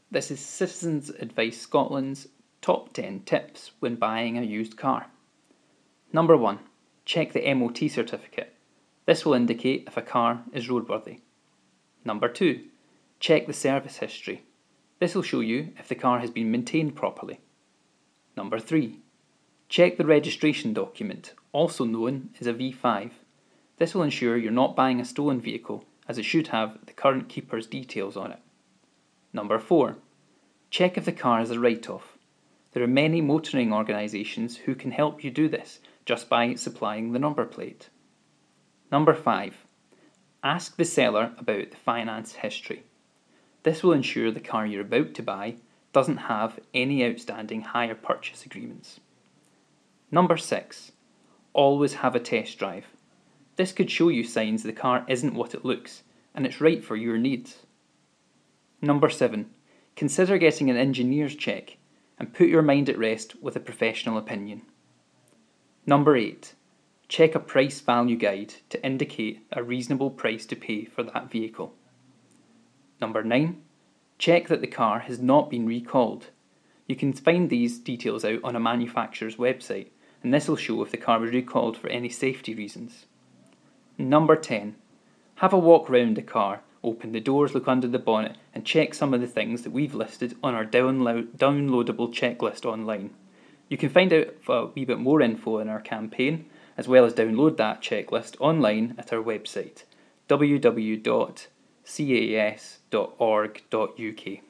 This is Citizens Advice Scotland's top 10 tips when buying a used car. Number 1. Check the MOT certificate. This will indicate if a car is roadworthy. Number 2. Check the service history. This will show you if the car has been maintained properly. Number 3. Check the registration document, also known as a V5. This will ensure you're not buying a stolen vehicle, as it should have the current keeper's details on it. Number 4. Check if the car is a write-off. There are many motoring organisations who can help you do this just by supplying the number plate. Number 5. Ask the seller about the finance history. This will ensure the car you're about to buy doesn't have any outstanding hire purchase agreements. Number 6. Always have a test drive. This could show you signs the car isn't what it looks and it's right for your needs. Number 7. Consider getting an engineer's check and put your mind at rest with a professional opinion. Number 8. Check a price value guide to indicate a reasonable price to pay for that vehicle. Number 9. Check that the car has not been recalled. You can find these details out on a manufacturer's website, and this will show if the car was recalled for any safety reasons. Number 10. Have a walk round the car, open the doors, look under the bonnet, and check some of the things that we've listed on our downloadable checklist online. You can find out a wee bit more info in our campaign, as well as download that checklist online at our website, www.cas.org.uk.